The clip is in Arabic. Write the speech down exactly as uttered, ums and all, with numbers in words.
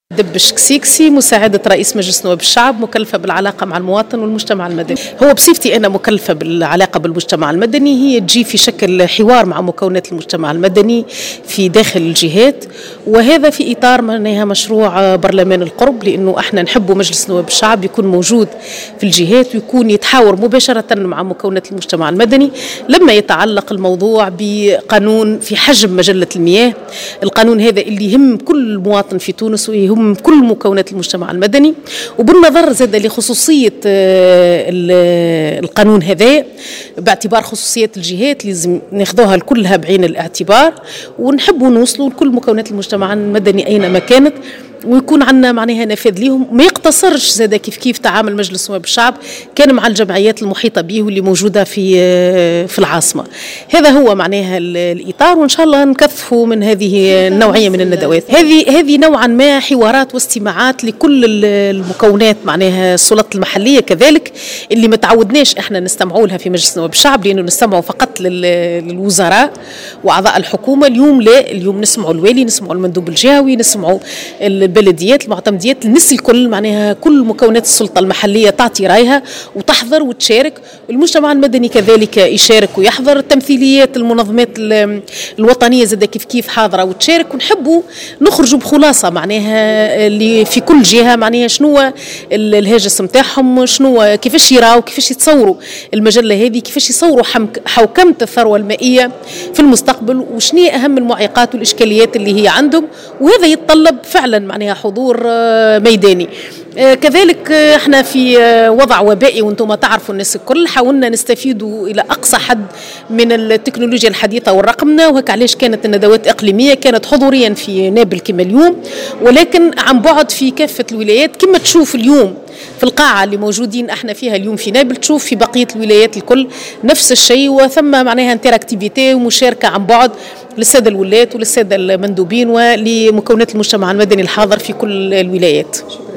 دبش كسيكسي، مساعدة رئيس مجلس نواب الشعب، مكلفة بالعلاقة مع المواطن والمجتمع المدني. هو بصفتي أنا مكلفة بالعلاقة بالمجتمع المدني، هي تجي في شكل حوار مع مكونات المجتمع المدني في داخل الجهات، وهذا في إطار معناها مشروع برلمان القرب، لأنه احنا نحب مجلس نواب الشعب يكون موجود في الجهات ويكون يتحاور مباشرة مع مكونات المجتمع المدني لما يتعلق الموضوع بقانون في حجم مجلة المياه. القانون هذا اللي يهم كل مواطن في تونس ويهم كل مكونات المجتمع المدني، وبالنظر زاد لخصوصية القانون هذا باعتبار خصوصية الجهات لازم ناخذوها كلها بعين الاعتبار، ونحبوا نوصلوا لكل مكونات المجتمع المدني أينما كانت، ويكون عندنا معناها نفاذ ليهم. ما يقتصرش زاد كيف كيف تعامل مجلس نواب الشعب كان مع الجمعيات المحيطة به واللي موجودة في في العاصمة. هذا هو معناها الإطار، وإن شاء الله نكثفوا من هذه النوعية من الندوات. هذه هذه نوعا ما حوارات واستماعات لكل المكونات معناها السلطات المحلية كذلك، اللي ما تعودناش احنا نستمعوا لها في مجلس نواب الشعب، لأنه نستمعوا فقط للوزراء وأعضاء الحكومة. اليوم لا، اليوم نسمعوا الوالي، نسمعوا المندوب الجهوي، نسمعوا البلديات، المعتمديات، الناس الكل معناها كل مكونات السلطة المحلية تعطي رأيها وتحضر وتشارك. المجتمع المدني كذلك يشارك ويحضر، التمثيليات المنظمات الوطنية زاد كيف كيف حاضرة وتشارك، ونحبوا نخرجوا بخلاصة معناها اللي في كل جهة معناها شنو الهاجس نتاعهم، شنو كيفاش يراو، كيفاش يتصوروا المجلة هذه، كيفاش يصوروا حوكمة الثروة المائية في المستقبل، وشنو أهم المعيقات والإشكاليات اللي هي عندهم. وهذا يتطلب فعلا معناها حضور ميداني. كذلك احنا في وضع وبائي، وانتم تعرفوا الناس الكل حاولنا نستفيدوا الى اقصى حد من التكنولوجيا الحديثه والرقمنه، وهيك علاش كانت الندوات اقليميه، كانت حضوريا في نابل كما اليوم، ولكن عن بعد في كافه الولايات. كما تشوف اليوم في القاعة اللي موجودين احنا فيها اليوم في نابل، تشوف في بقية الولايات الكل نفس الشيء، وثم معناها انتراكتيفيتي ومشاركة عن بعد للسادة الولايات وللسادة المندوبين ولمكونات المجتمع المدني الحاضر في كل الولايات.